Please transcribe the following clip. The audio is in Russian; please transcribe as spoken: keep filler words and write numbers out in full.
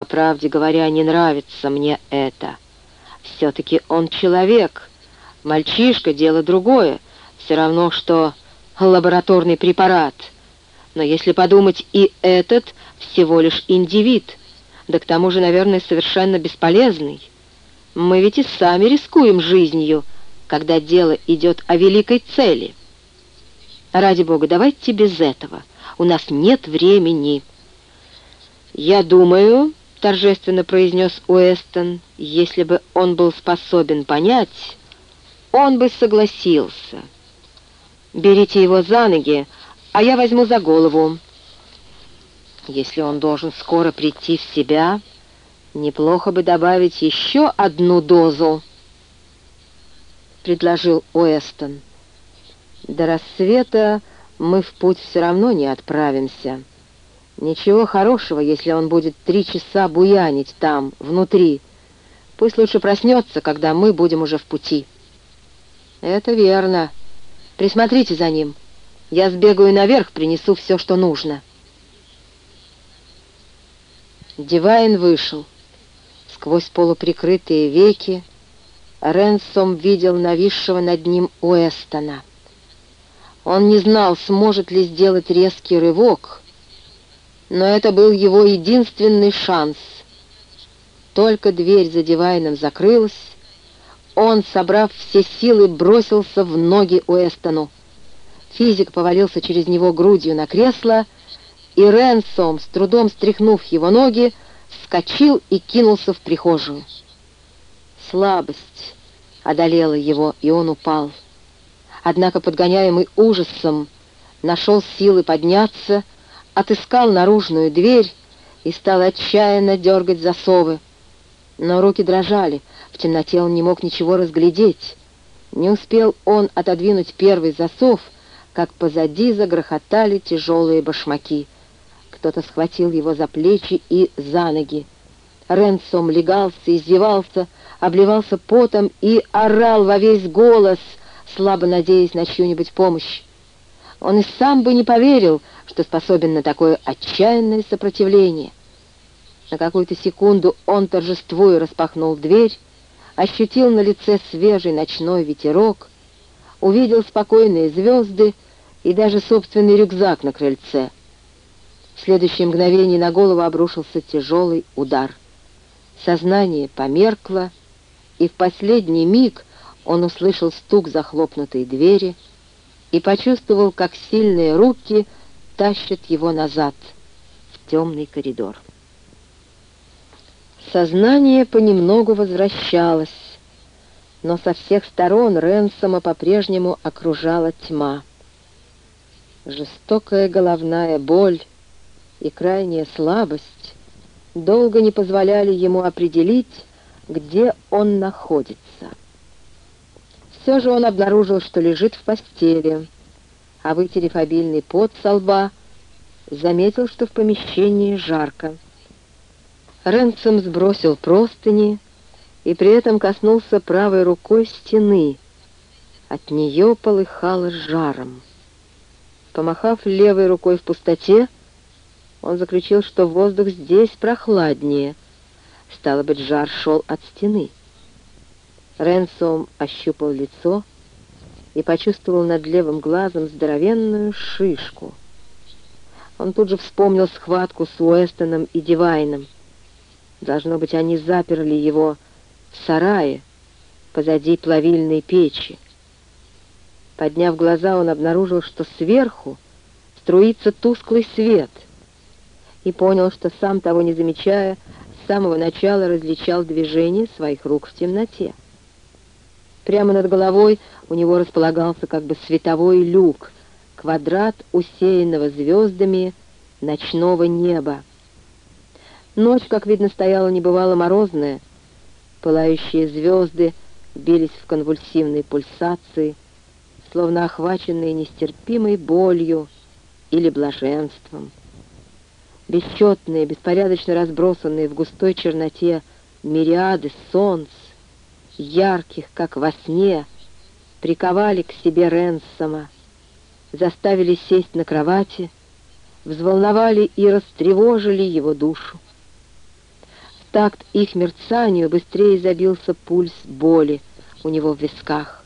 правде говоря, не нравится мне это. Все-таки он человек. Мальчишка — дело другое. Все равно, что лабораторный препарат. Но если подумать, и этот всего лишь индивид. Да к тому же, наверное, совершенно бесполезный. Мы ведь и сами рискуем жизнью, когда дело идет о великой цели. Ради бога, давайте без этого. У нас нет времени. «Я думаю, — торжественно произнес Уэстон, — если бы он был способен понять, он бы согласился. Берите его за ноги, а я возьму за голову. Если он должен скоро прийти в себя, неплохо бы добавить еще одну дозу», — предложил Уэстон. «До рассвета мы в путь все равно не отправимся. Ничего хорошего, если он будет три часа буянить там, внутри. Пусть лучше проснется, когда мы будем уже в пути». «Это верно. Присмотрите за ним. Я сбегаю наверх, принесу все, что нужно». Дивайн вышел. Сквозь полуприкрытые веки Ренсом видел нависшего над ним Уэстона. Он не знал, сможет ли сделать резкий рывок, но это был его единственный шанс. Только дверь за дивайном закрылась, он, собрав все силы, бросился в ноги Уэстону. Физик повалился через него грудью на кресло, и Ренсом, с трудом стряхнув его ноги, вскочил и кинулся в прихожую. Слабость одолела его, и он упал. Однако, подгоняемый ужасом, нашел силы подняться, отыскал наружную дверь и стал отчаянно дергать засовы. Но руки дрожали, в темноте он не мог ничего разглядеть. Не успел он отодвинуть первый засов, как позади загрохотали тяжелые башмаки. Кто-то схватил его за плечи и за ноги. Ренсом легался, извивался, обливался потом и орал во весь голос, слабо надеясь на чью-нибудь помощь. Он и сам бы не поверил, что способен на такое отчаянное сопротивление. На какую-то секунду он, торжествуя, распахнул дверь, ощутил на лице свежий ночной ветерок, увидел спокойные звезды и даже собственный рюкзак на крыльце. В следующее мгновение на голову обрушился тяжелый удар. Сознание померкло, и в последний миг он услышал стук захлопнутой двери и почувствовал, как сильные руки тащат его назад, в темный коридор. Сознание понемногу возвращалось, но со всех сторон Ренсома по-прежнему окружала тьма. Жестокая головная боль и крайняя слабость долго не позволяли ему определить, где он находится. Все же он обнаружил, что лежит в постели, а, вытерев обильный пот со лба, заметил, что в помещении жарко. Ренсом сбросил простыни и при этом коснулся правой рукой стены. От нее полыхало жаром. Помахав левой рукой в пустоте, он заключил, что воздух здесь прохладнее. Стало быть, жар шел от стены. Ренсом ощупал лицо и почувствовал над левым глазом здоровенную шишку. Он тут же вспомнил схватку с Уэстоном и Дивайном. Должно быть, они заперли его в сарае позади плавильной печи. Подняв глаза, он обнаружил, что сверху струится тусклый свет, и понял, что сам, того не замечая, с самого начала различал движение своих рук в темноте. Прямо над головой у него располагался как бы световой люк, квадрат усеянного звездами ночного неба. Ночь, как видно, стояла небывало морозная. Пылающие звезды бились в конвульсивной пульсации, словно охваченные нестерпимой болью или блаженством. Бесчетные, беспорядочно разбросанные в густой черноте мириады солнц, ярких, как во сне, приковали к себе Ренсома, заставили сесть на кровати, взволновали и растревожили его душу. такт их мерцанию быстрее забился пульс боли у него в висках.